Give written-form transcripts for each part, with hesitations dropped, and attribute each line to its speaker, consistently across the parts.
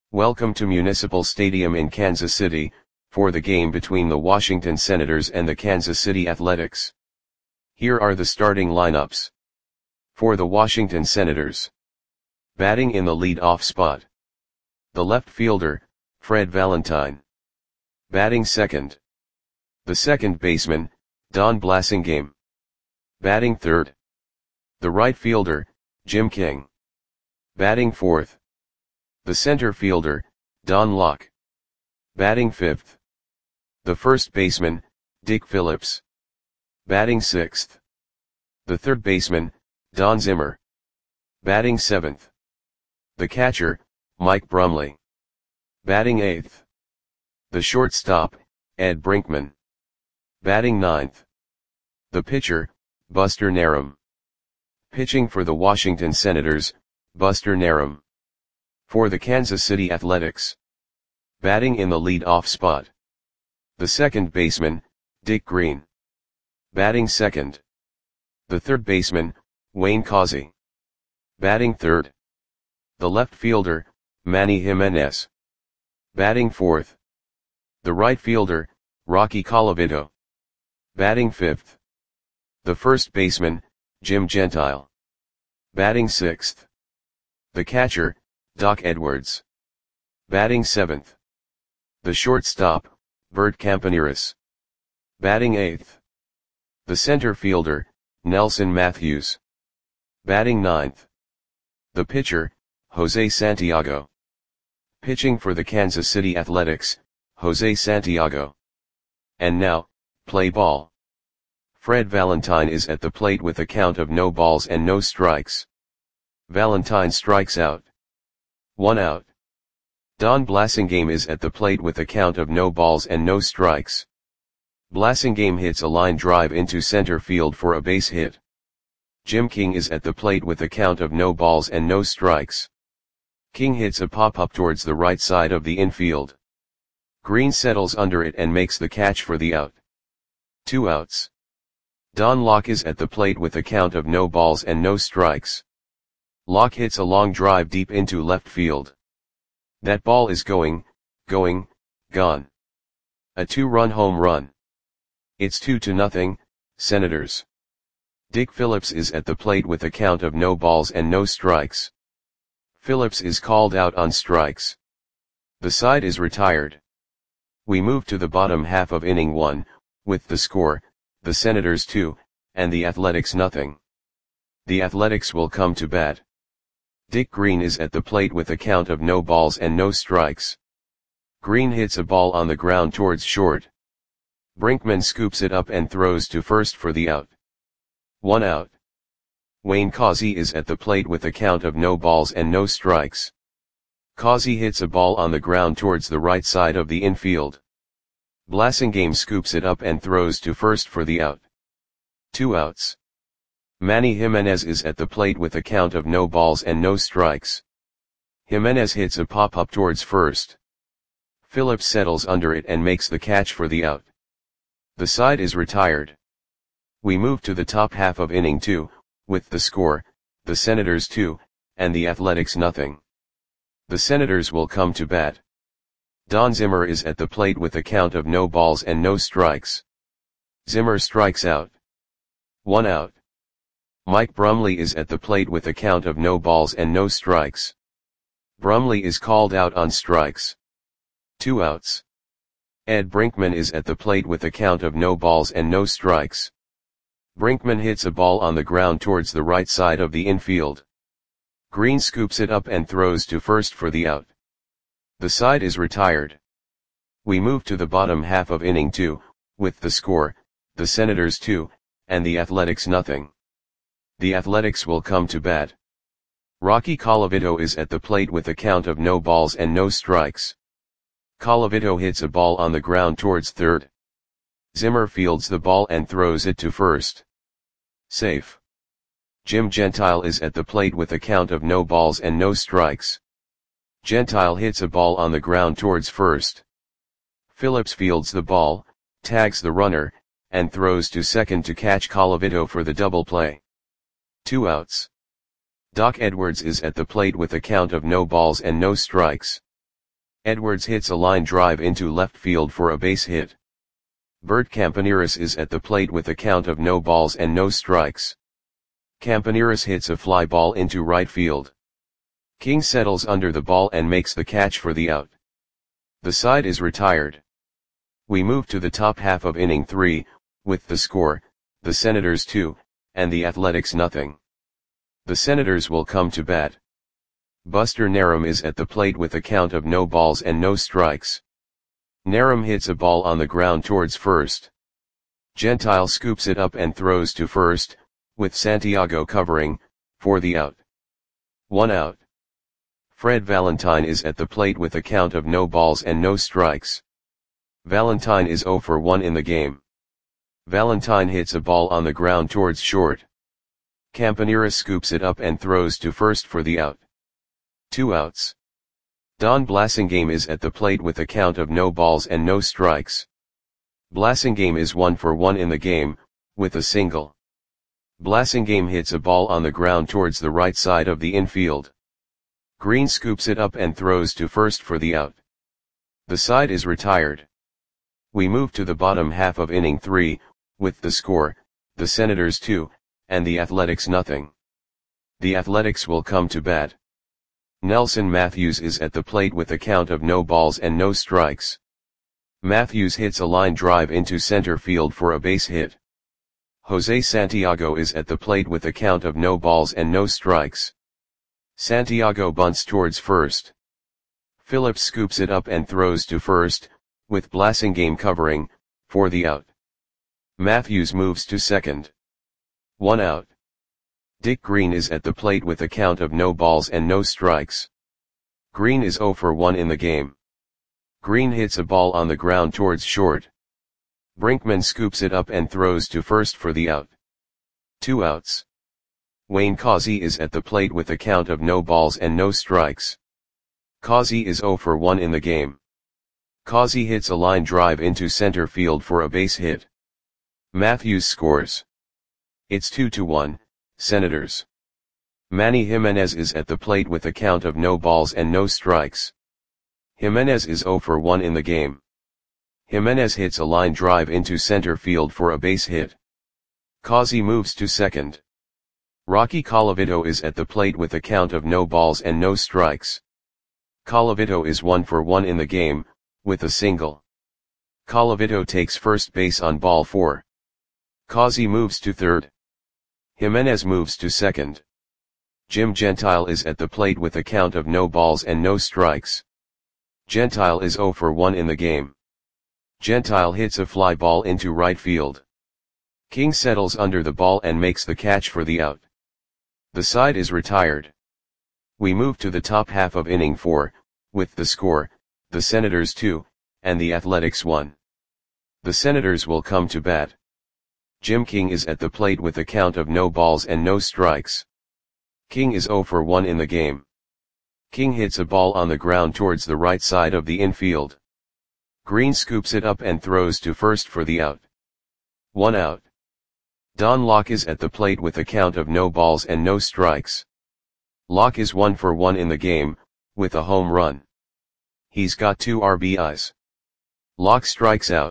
Speaker 1: Welcome to Municipal Stadium in Kansas City, for the game between the Washington Senators and the Kansas City Athletics. Here are the starting lineups. For the Washington Senators. Batting in the lead-off spot. The left fielder, Fred Valentine. Batting second. The second baseman, Don Blasingame. Batting third. The right fielder, Jim King. Batting fourth. The center fielder, Don Locke. Batting fifth. The first baseman, Dick Phillips. Batting sixth. The third baseman, Don Zimmer. Batting seventh. The catcher, Mike Brumley. Batting eighth. The shortstop, Ed Brinkman. Batting ninth. The pitcher, Buster Narum. Pitching for the Washington Senators, Buster Narum. For the Kansas City Athletics. Batting in the lead-off spot. The second baseman, Dick Green. Batting second. The third baseman, Wayne Causey. Batting third. The left fielder, Manny Jimenez. Batting fourth. The right fielder, Rocky Colavito. Batting fifth. The first baseman, Jim Gentile. Batting sixth. The catcher, Doc Edwards. Batting seventh. The shortstop, Bert Campaneris. Batting eighth. The center fielder, Nelson Matthews. Batting ninth. The pitcher, Jose Santiago. Pitching for the Kansas City Athletics, Jose Santiago. And now, play ball. Fred Valentine is at the plate with a count of no balls and no strikes. Valentine strikes out. 1 out. Don Blasingame is at the plate with a count of no balls and no strikes. Blasingame hits a line drive into center field for a base hit. Jim King is at the plate with a count of no balls and no strikes. King hits a pop-up towards the right side of the infield. Green settles under it and makes the catch for the out. 2 outs. Don Locke is at the plate with a count of no balls and no strikes. Locke hits a long drive deep into left field. That ball is gone. A 2-run home run. It's 2-0, Senators. Dick Phillips is at the plate with a count of no balls and no strikes. Phillips is called out on strikes. The side is retired. We move to the bottom half of inning 1, with the score, the Senators 2, and the Athletics nothing. The Athletics will come to bat. Dick Green is at the plate with a count of no balls and no strikes. Green hits a ball on the ground towards short. Brinkman scoops it up and throws to first for the out. 1 out. Wayne Causey is at the plate with a count of no balls and no strikes. Causey hits a ball on the ground towards the right side of the infield. Blasingame scoops it up and throws to first for the out. 2 outs. Manny Jimenez is at the plate with a count of no balls and no strikes. Jimenez hits a pop-up towards first. Phillips settles under it and makes the catch for the out. The side is retired. We move to the top half of inning 2, with the score, the Senators 2, and the Athletics nothing. The Senators will come to bat. Don Zimmer is at the plate with a count of no balls and no strikes. Zimmer strikes out. 1 out. Mike Brumley is at the plate with a count of no balls and no strikes. Brumley is called out on strikes. 2 outs. Ed Brinkman is at the plate with a count of no balls and no strikes. Brinkman hits a ball on the ground towards the right side of the infield. Green scoops it up and throws to first for the out. The side is retired. We move to the bottom half of inning 2, with the score, the Senators 2, and the Athletics nothing. The Athletics will come to bat. Rocky Colavito is at the plate with a count of no balls and no strikes. Colavito hits a ball on the ground towards third. Zimmer fields the ball and throws it to first. Safe. Jim Gentile is at the plate with a count of no balls and no strikes. Gentile hits a ball on the ground towards first. Phillips fields the ball, tags the runner, and throws to second to catch Colavito for the double play. 2 outs. Doc Edwards is at the plate with a count of no balls and no strikes. Edwards hits a line drive into left field for a base hit. Bert Campaneris is at the plate with a count of no balls and no strikes. Campaneris hits a fly ball into right field. King settles under the ball and makes the catch for the out. The side is retired. We move to the top half of inning 3, with the score, the Senators 2, and the Athletics nothing. The Senators will come to bat. Buster Narum is at the plate with a count of no balls and no strikes. Narum hits a ball on the ground towards first. Gentile scoops it up and throws to first, with Santiago covering, for the out. 1 out. Fred Valentine is at the plate with a count of no balls and no strikes. Valentine is 0 for 1 in the game. Valentine hits a ball on the ground towards short. Campaneris scoops it up and throws to first for the out. 2 outs. Don Blasingame is at the plate with a count of no balls and no strikes. Blasingame is 1 for 1 in the game, with a single. Blasingame hits a ball on the ground towards the right side of the infield. Green scoops it up and throws to first for the out. The side is retired. We move to the bottom half of inning 3, with the score, the Senators 2, and the Athletics nothing. The Athletics will come to bat. Nelson Matthews is at the plate with a count of no balls and no strikes. Matthews hits a line drive into center field for a base hit. Jose Santiago is at the plate with a count of no balls and no strikes. Santiago bunts towards first. Phillips scoops it up and throws to first, with Blasingame covering, for the out. Matthews moves to second. 1 out. Dick Green is at the plate with a count of no balls and no strikes. Green is 0 for 1 in the game. Green hits a ball on the ground towards short. Brinkman scoops it up and throws to first for the out. 2 outs. Wayne Causey is at the plate with a count of no balls and no strikes. Causey is 0 for 1 in the game. Causey hits a line drive into center field for a base hit. Matthews scores. It's 2-1, Senators. Manny Jimenez is at the plate with a count of no balls and no strikes. Jimenez is 0 for 1 in the game. Jimenez hits a line drive into center field for a base hit. Causey moves to second. Rocky Colavito is at the plate with a count of no balls and no strikes. Colavito is 1 for 1 in the game, with a single. Colavito takes first base on ball 4. Causey moves to third. Jimenez moves to second. Jim Gentile is at the plate with a count of no balls and no strikes. Gentile is 0 for 1 in the game. Gentile hits a fly ball into right field. King settles under the ball and makes the catch for the out. The side is retired. We move to the top half of inning 4, with the score, the Senators 2, and the Athletics 1. The Senators will come to bat. Jim King is at the plate with a count of no balls and no strikes. King is 0 for 1 in the game. King hits a ball on the ground towards the right side of the infield. Green scoops it up and throws to first for the out. 1 out. Don Locke is at the plate with a count of no balls and no strikes. Locke is 1 for 1 in the game, with a home run. He's got 2 RBIs. Locke strikes out.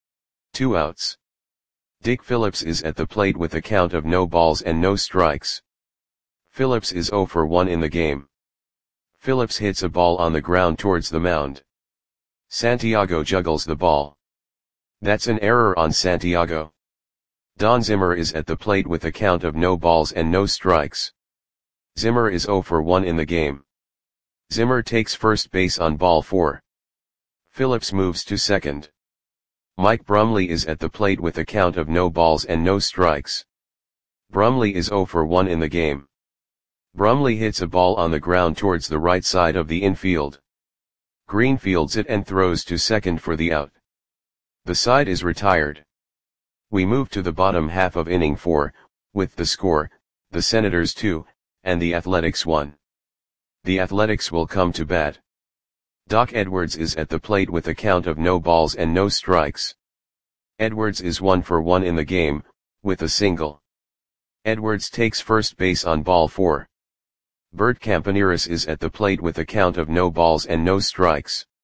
Speaker 1: 2 outs. Dick Phillips is at the plate with a count of no balls and no strikes. Phillips is 0 for 1 in the game. Phillips hits a ball on the ground towards the mound. Santiago juggles the ball. That's an error on Santiago. Don Zimmer is at the plate with a count of no balls and no strikes. Zimmer is 0 for 1 in the game. Zimmer takes first base on ball 4. Phillips moves to second. Mike Brumley is at the plate with a count of no balls and no strikes. Brumley is 0 for 1 in the game. Brumley hits a ball on the ground towards the right side of the infield. Green fields it and throws to second for the out. The side is retired. We move to the bottom half of inning 4, with the score, the Senators 2, and the Athletics 1. The Athletics will come to bat. Doc Edwards is at the plate with a count of no balls and no strikes. Edwards is 1 for 1 in the game, with a single. Edwards takes first base on ball 4. Bert Campaneris is at the plate with a count of no balls and no strikes.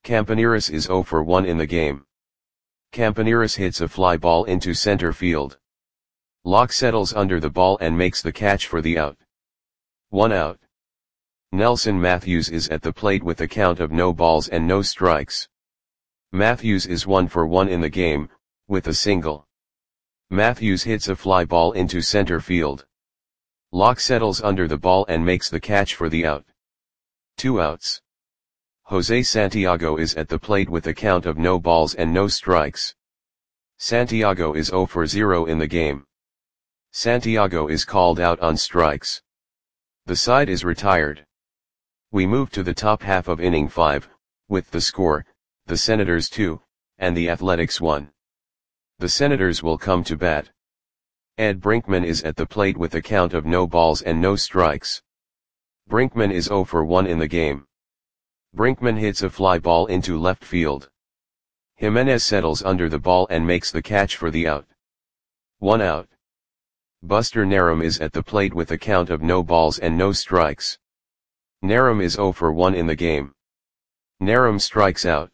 Speaker 1: Campaneris is 0 for 1 in the game. Campaneris hits a fly ball into center field. Locke settles under the ball and makes the catch for the out. 1 out. Nelson Matthews is at the plate with a count of no balls and no strikes. Matthews is 1 for 1 in the game, with a single. Matthews hits a fly ball into center field. Locke settles under the ball and makes the catch for the out. 2 outs. Jose Santiago is at the plate with a count of no balls and no strikes. Santiago is 0 for 0 in the game. Santiago is called out on strikes. The side is retired. We move to the top half of inning 5, with the score, the Senators 2, and the Athletics 1. The Senators will come to bat. Ed Brinkman is at the plate with a count of no balls and no strikes. Brinkman is 0 for 1 in the game. Brinkman hits a fly ball into left field. Jimenez settles under the ball and makes the catch for the out. 1 out. Buster Narum is at the plate with a count of no balls and no strikes. Narum is 0 for 1 in the game. Narum strikes out.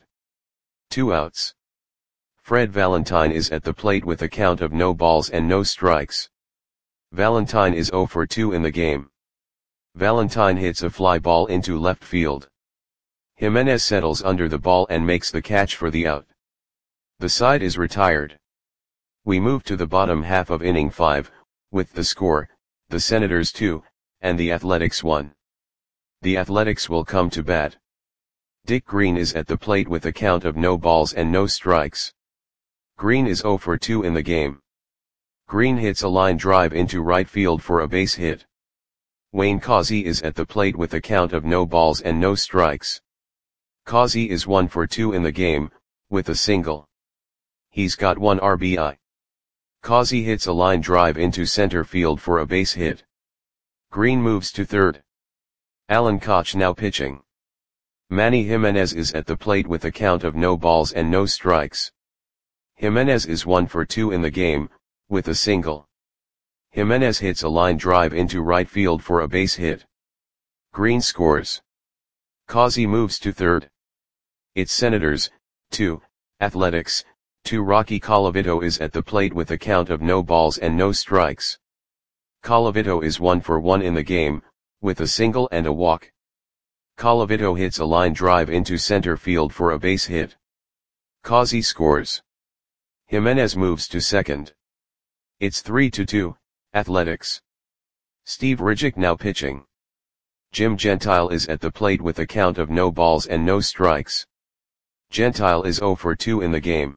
Speaker 1: 2 outs. Fred Valentine is at the plate with a count of no balls and no strikes. Valentine is 0 for 2 in the game. Valentine hits a fly ball into left field. Jimenez settles under the ball and makes the catch for the out. The side is retired. We move to the bottom half of inning 5, with the score, the Senators 2, and the Athletics 1. The Athletics will come to bat. Dick Green is at the plate with a count of no balls and no strikes. Green is 0 for 2 in the game. Green hits a line drive into right field for a base hit. Wayne Causey is at the plate with a count of no balls and no strikes. Causey is 1 for 2 in the game, with a single. He's got 1 RBI. Causey hits a line drive into center field for a base hit. Green moves to third. Alan Koch now pitching. Manny Jimenez is at the plate with a count of no balls and no strikes. Jimenez is 1 for 2 in the game, with a single. Jimenez hits a line drive into right field for a base hit. Green scores. Causey moves to third. It's Senators, 2, Athletics, 2. Rocky Colavito is at the plate with a count of no balls and no strikes. Colavito is 1 for 1 in the game, with a single and a walk. Colavito hits a line drive into center field for a base hit. Causey scores. Jimenez moves to second. It's 3-2, Athletics. Steve Ridgick now pitching. Jim Gentile is at the plate with a count of no balls and no strikes. Gentile is 0 for 2 in the game.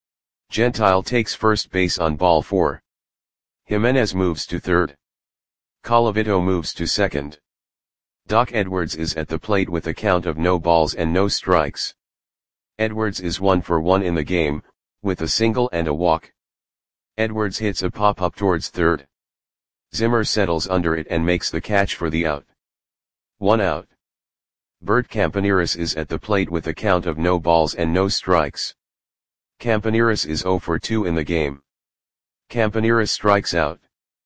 Speaker 1: Gentile takes first base on ball 4. Jimenez moves to third. Colavito moves to second. Doc Edwards is at the plate with a count of no balls and no strikes. Edwards is 1 for 1 in the game, with a single and a walk. Edwards hits a pop-up towards third. Zimmer settles under it and makes the catch for the out. 1 out. Bert Campaneris is at the plate with a count of no balls and no strikes. Campaneris is 0 for 2 in the game. Campaneris strikes out.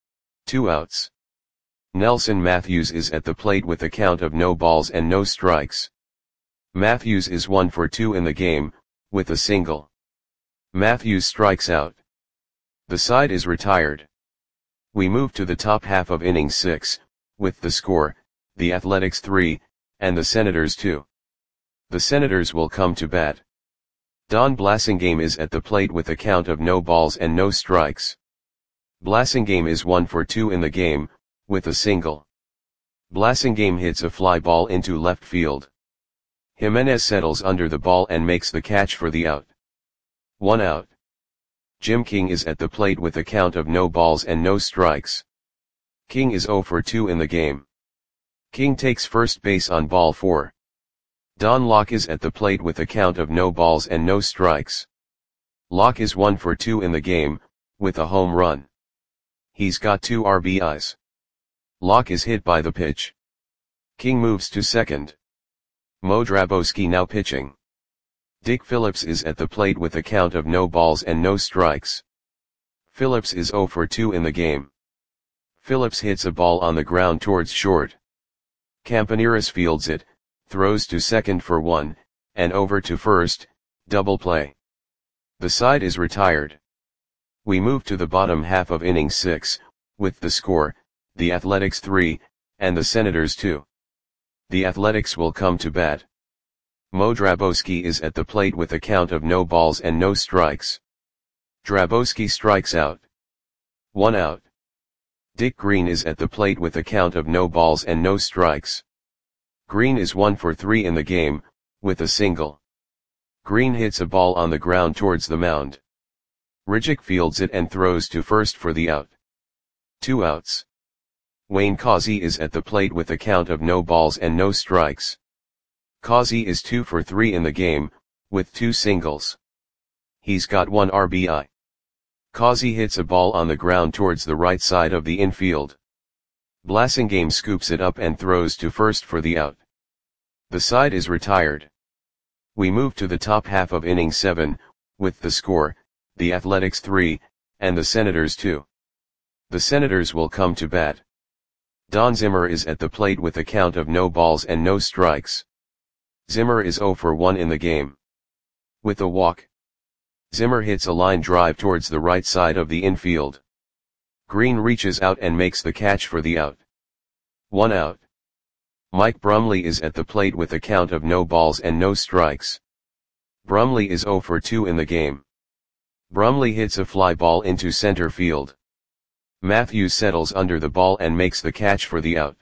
Speaker 1: 2 outs. Nelson Matthews is at the plate with a count of no balls and no strikes. Matthews is 1 for 2 in the game, with a single. Matthews strikes out. The side is retired. We move to the top half of inning 6, with the score, the Athletics 3, and the Senators 2. The Senators will come to bat. Don Blasingame is at the plate with a count of no balls and no strikes. Blasingame is 1 for 2 in the game, with a single. Blasingame hits a fly ball into left field. Jimenez settles under the ball and makes the catch for the out. 1 out. Jim King is at the plate with a count of no balls and no strikes. King is 0 for 2 in the game. King takes first base on ball 4. Don Locke is at the plate with a count of no balls and no strikes. Locke is 1 for 2 in the game, with a home run. He's got 2 RBIs. Locke is hit by the pitch. King moves to second. Mo Drabowski now pitching. Dick Phillips is at the plate with a count of no balls and no strikes. Phillips is 0 for 2 in the game. Phillips hits a ball on the ground towards short. Campaneris fields it, throws to second for 1, and over to first, double play. The side is retired. We move to the bottom half of inning 6, with the score, the Athletics 3, and the Senators 2. The Athletics will come to bat. Mo Drabowski is at the plate with a count of no balls and no strikes. Drabowski strikes out. 1 out. Dick Green is at the plate with a count of no balls and no strikes. Green is 1 for 3 in the game, with a single. Green hits a ball on the ground towards the mound. Rijek fields it and throws to first for the out. 2 outs. Wayne Causey is at the plate with a count of no balls and no strikes. Causey is 2 for 3 in the game, with 2 singles. He's got 1 RBI. Causey hits a ball on the ground towards the right side of the infield. Blasingame scoops it up and throws to first for the out. The side is retired. We move to the top half of inning 7, with the score, the Athletics 3, and the Senators 2. The Senators will come to bat. Don Zimmer is at the plate with a count of no balls and no strikes. Zimmer is 0 for 1 in the game. With a walk. Zimmer hits a line drive towards the right side of the infield. Green reaches out and makes the catch for the out. 1 out. Mike Brumley is at the plate with a count of no balls and no strikes. Brumley is 0 for 2 in the game. Brumley hits a fly ball into center field. Matthews settles under the ball and makes the catch for the out.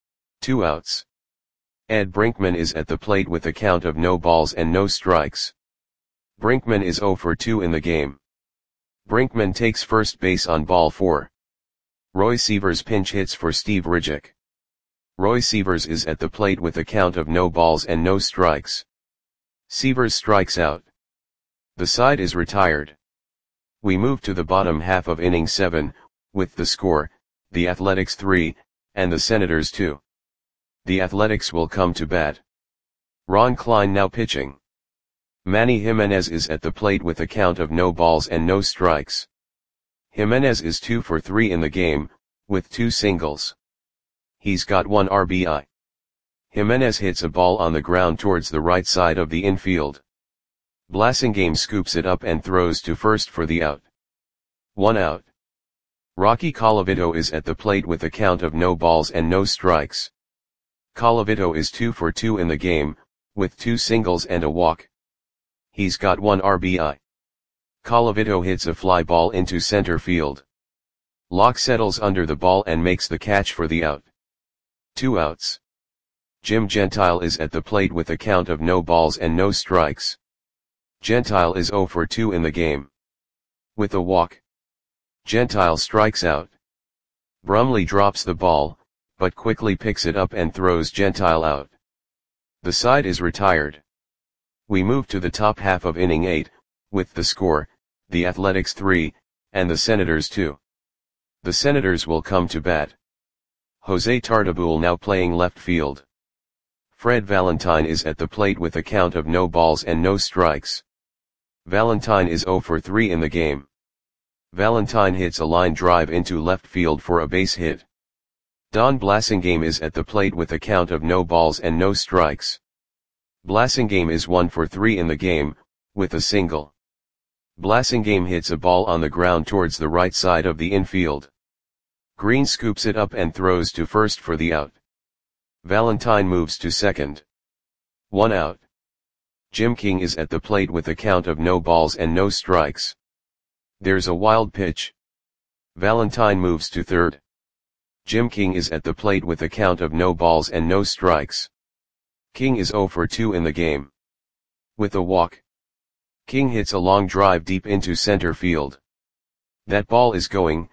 Speaker 1: 2 outs. Ed Brinkman is at the plate with a count of no balls and no strikes. Brinkman is 0 for 2 in the game. Brinkman takes first base on ball 4. Roy Sievers pinch hits for Steve Rijek. Roy Sievers is at the plate with a count of no balls and no strikes. Sievers strikes out. The side is retired. We move to the bottom half of inning 7, with the score, the Athletics 3, and the Senators 2. The Athletics will come to bat. Ron Klein now pitching. Manny Jimenez is at the plate with a count of no balls and no strikes. Jimenez is 2 for 3 in the game, with 2 singles. He's got 1 RBI. Jimenez hits a ball on the ground towards the right side of the infield. Blasingame scoops it up and throws to first for the out. 1 out. Rocky Colavito is at the plate with a count of no balls and no strikes. Colavito is 2 for 2 in the game, with 2 singles and a walk. He's got 1 RBI. Colavito hits a fly ball into center field. Locke settles under the ball and makes the catch for the out. 2 outs. Jim Gentile is at the plate with a count of no balls and no strikes. Gentile is 0 for 2 in the game. With a walk. Gentile strikes out. Brumley drops the ball, but quickly picks it up and throws Gentile out. The side is retired. We move to the top half of inning 8, with the score, the Athletics 3, and the Senators 2. The Senators will come to bat. Jose Tartabull now playing left field. Fred Valentine is at the plate with a count of no balls and no strikes. Valentine is 0 for 3 in the game. Valentine hits a line drive into left field for a base hit. Don Blasingame is at the plate with a count of no balls and no strikes. Blasingame is 1 for 3 in the game, with a single. Blasingame hits a ball on the ground towards the right side of the infield. Green scoops it up and throws to first for the out. Valentine moves to second. 1 out. Jim King is at the plate with a count of no balls and no strikes. There's a wild pitch. Valentine moves to third. Jim King is at the plate with a count of no balls and no strikes. King is 0 for 2 in the game. With a walk. King hits a long drive deep into center field. That ball is going,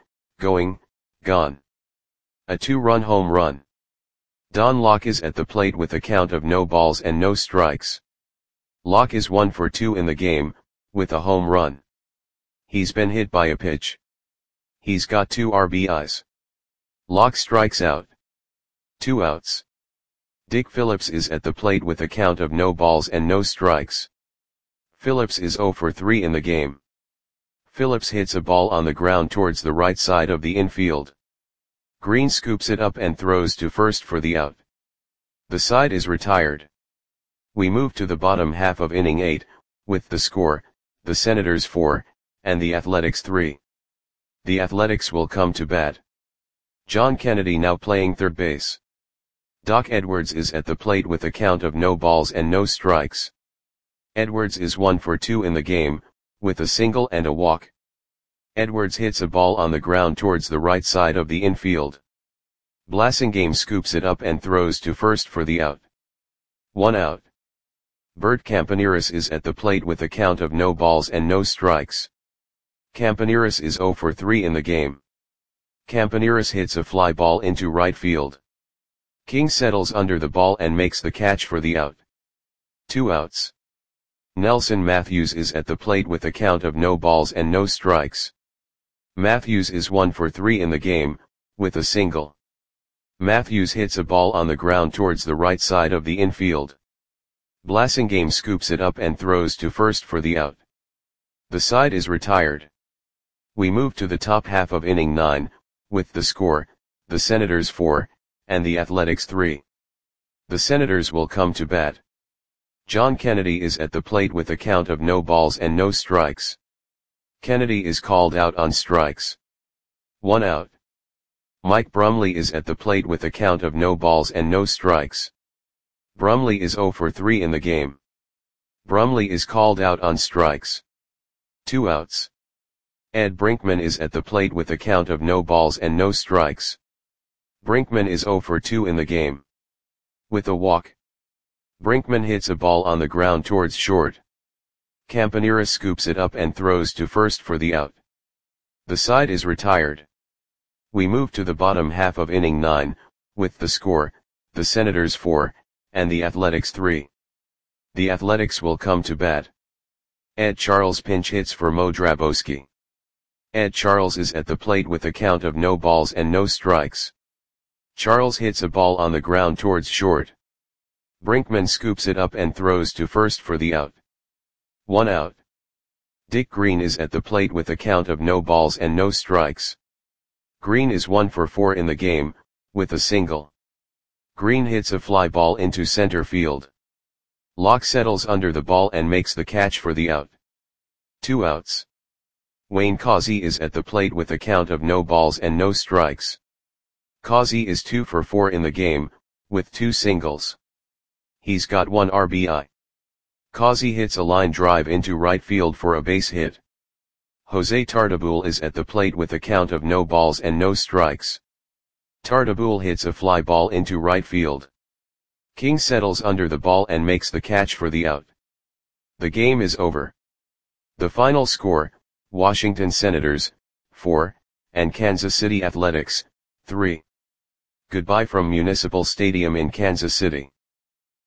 Speaker 1: gone. A 2-run home run. Don Locke is at the plate with a count of no balls and no strikes. Locke is 1 for 2 in the game, with a home run. He's been hit by a pitch. He's got 2 RBIs. Locke strikes out. 2 outs. Dick Phillips is at the plate with a count of no balls and no strikes. Phillips is 0 for 3 in the game. Phillips hits a ball on the ground towards the right side of the infield. Green scoops it up and throws to first for the out. The side is retired. We move to the bottom half of inning 8, with the score, the Senators 4, and the Athletics 3. The Athletics will come to bat. John Kennedy now playing third base. Doc Edwards is at the plate with a count of no balls and no strikes. Edwards is 1 for 2 in the game, with a single and a walk. Edwards hits a ball on the ground towards the right side of the infield. Blasingame scoops it up and throws to first for the out. 1 out. Bert Campaneris is at the plate with a count of no balls and no strikes. Campaneris is 0 for 3 in the game. Campaneris hits a fly ball into right field. King settles under the ball and makes the catch for the out. 2 outs. Nelson Matthews is at the plate with a count of no balls and no strikes. Matthews is 1 for 3 in the game, with a single. Matthews hits a ball on the ground towards the right side of the infield. Blasingame scoops it up and throws to first for the out. The side is retired. We move to the top half of inning 9, with the score, the Senators 4, and the Athletics 3. The Senators will come to bat. John Kennedy is at the plate with a count of no balls and no strikes. Kennedy is called out on strikes. 1 out. Mike Brumley is at the plate with a count of no balls and no strikes. Brumley is 0 for 3 in the game. Brumley is called out on strikes. 2 outs. Ed Brinkman is at the plate with a count of no balls and no strikes. Brinkman is 0 for 2 in the game. With a walk. Brinkman hits a ball on the ground towards short. Campaneris scoops it up and throws to first for the out. The side is retired. We move to the bottom half of inning 9, with the score, the Senators 4, and the Athletics 3. The Athletics will come to bat. Ed Charles pinch hits for Mo Drabowski. Ed Charles is at the plate with a count of no balls and no strikes. Charles hits a ball on the ground towards short. Brinkman scoops it up and throws to first for the out. 1 out. Dick Green is at the plate with a count of no balls and no strikes. Green is 1 for 4 in the game, with a single. Green hits a fly ball into center field. Locke settles under the ball and makes the catch for the out. 2 outs. Wayne Causey is at the plate with a count of no balls and no strikes. Causey is 2 for 4 in the game, with 2 singles. He's got 1 RBI. Causey hits a line drive into right field for a base hit. Jose Tartabull is at the plate with a count of no balls and no strikes. Tartabull hits a fly ball into right field. King settles under the ball and makes the catch for the out. The game is over. The final score, Washington Senators, 4, and Kansas City Athletics, 3. Goodbye from Municipal Stadium in Kansas City.